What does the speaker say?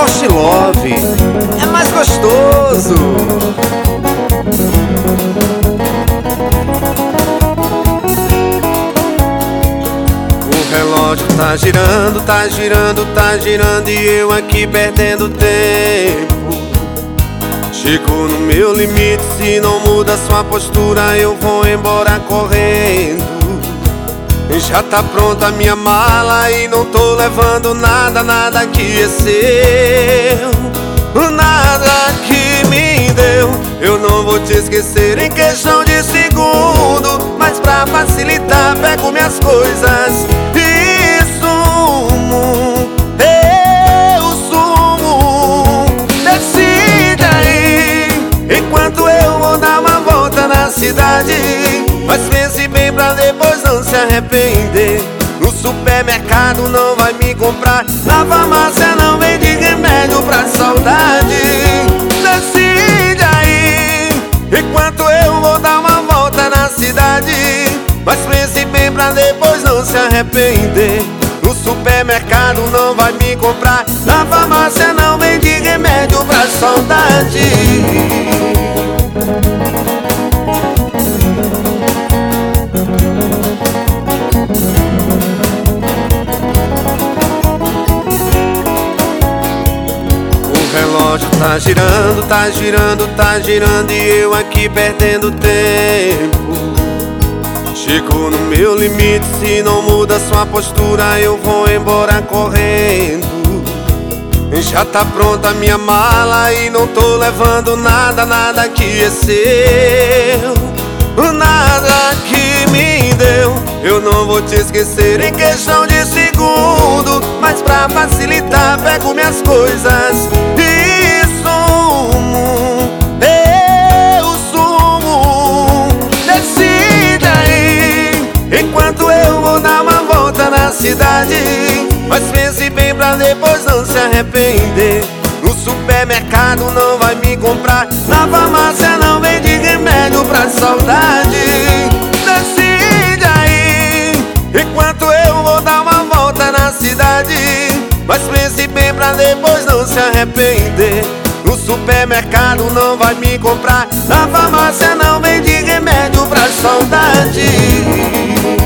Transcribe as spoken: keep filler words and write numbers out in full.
Porsche Love é mais gostoso. O relógio tá girando, tá girando, tá girando e eu aqui perdendo tempo. Chego no meu limite, se não muda sua postura eu vou embora correndo. Já tá pronta a minha mala e não tô levando nada, nada que é seu, nada que me deu. Eu não vou te esquecer em questão de segundo, mas pra facilitar pego minhas coisas e sumo, eu sumo. Decide aí, enquanto eu vou dar uma volta na cidade. Mas pense bem pra depois não se arrepender. No supermercado não vai me comprar, na farmácia não vende remédio pra saudade. Decide aí, enquanto eu vou dar uma volta na cidade. Mas pense bem pra depois não se arrepender. No supermercado não vai me comprar, na farmácia não vende remédio pra saudade. O relógio tá girando, tá girando, tá girando e eu aqui perdendo tempo. Chego no meu limite, se não muda sua postura eu vou embora correndo. Já tá pronta a minha mala e não tô levando nada, nada que é seu, nada que me deu. Eu não vou te esquecer em questão de segundo, mas pra facilitar pego minhas coisas e sumo, eu sumo. Decide aí, enquanto eu vou dar uma volta na cidade. Mas pense bem pra depois não se arrepender. No supermercado não vai me comprar, na farmácia não vende remédio pra saudade. Decide aí, enquanto eu vou dar uma volta na cidade. Mas pense bem pra depois não se arrepender. No supermercado não vai me comprar, na farmácia não vende remédio pra saudade.